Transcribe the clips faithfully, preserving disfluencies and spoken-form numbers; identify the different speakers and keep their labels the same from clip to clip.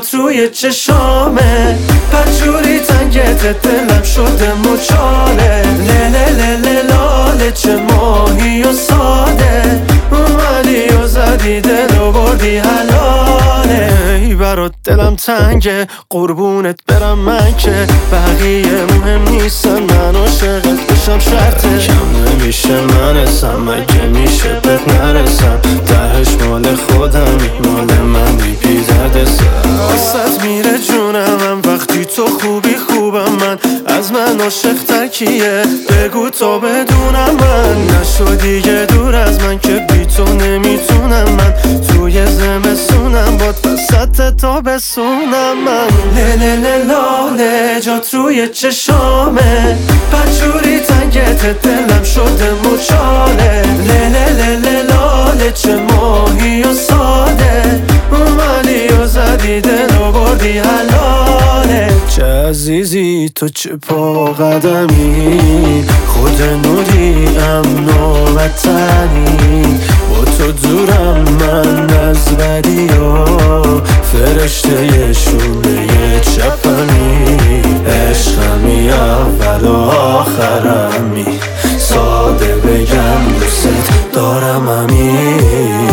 Speaker 1: جات روی چشامه، پرجوری تنگت دلم شده مچاله. لیله لیله لاله چه ماهی و ساده، اومدی و زدی دل و بردی حلاله. ای برات دلم تنگه قربونت برم من که بقیه مهم نیستن، من عاشقت بشم شرطه. کم نمیشه منسم مگه میشه بهت نرسم، تهش مال خودمی مال من بی پی درد سر. واسه میره جونم من وقتی تو خوبی خوبم من، از من عاشق تر کیه بگو تا بدونم من. نشو دیگه دور از من که بی تو نمیتونم من، توی زمستونم باد وسط تابستونم من. لیله لیله لاله جات روی چشامه، پرجوری تنگت دلم شده مچاله. لیله لیله لاله چه ماهی و ساده، اومدی و زدی دل و بردی حلاله. چه عزیزی تو چه پا قدمی، خود نوری امن و وطنی. با تو دورم من از بدی و فرشته ی شونه چپمی. عشقمی اول و آخرمی، ساده بگم دوست دارم همین.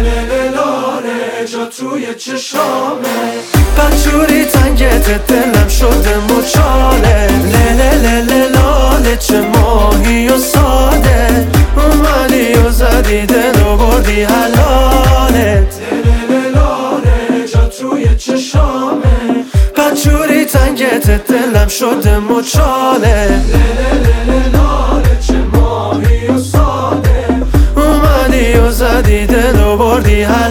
Speaker 1: جات روی چشامه، پرجوری تنگت دلم شده مچاله. لیله لیله لاله چه ماهی و ساده، اومدی و زدی دل و بردی حلالت. لیله لاله جات روی چشامه، پرجوری تنگت دلم شده مچاله. لیله لیله لاله چه ماهی و ساده، اومدی و زدی دل و بردی حلالت.